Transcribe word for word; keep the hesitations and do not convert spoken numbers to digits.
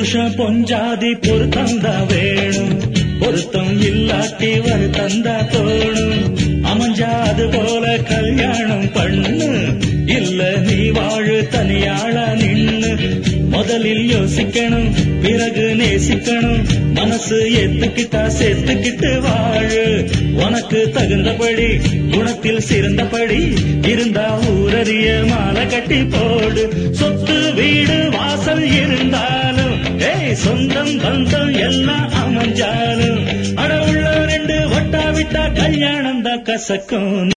புருஷன் பொஞ்சாதி பொருத்தந்தா வேணும், பொருத்தம் இல்லாட்டி வருத்தந்தா தோணும். அமைஞ்சாது போல கல்யாணம் பண்ணு, இல்ல நீ வாழு தனியாளா நின்னு. முதலில் யோசிக்கணும், பிறகு நேசிக்கணும், மனசு ஏத்துக்கிட்டா சேர்த்துக்கிட்டு வாழு. உனக்கு தகுந்தபடி குணத்தில் சிறந்தபடி இருந்தா ஊரறிய மாலை கட்டி போடு. சொத்து வீடு வாசல் இருந்தாலும் ஏய் சொந்தம் பந்தம் எல்லாம் அமைஞ்சாலும் அட உள்ள ரெண்டு வட்டா விட்டா கல்யாணம் தான் கசக்கும்.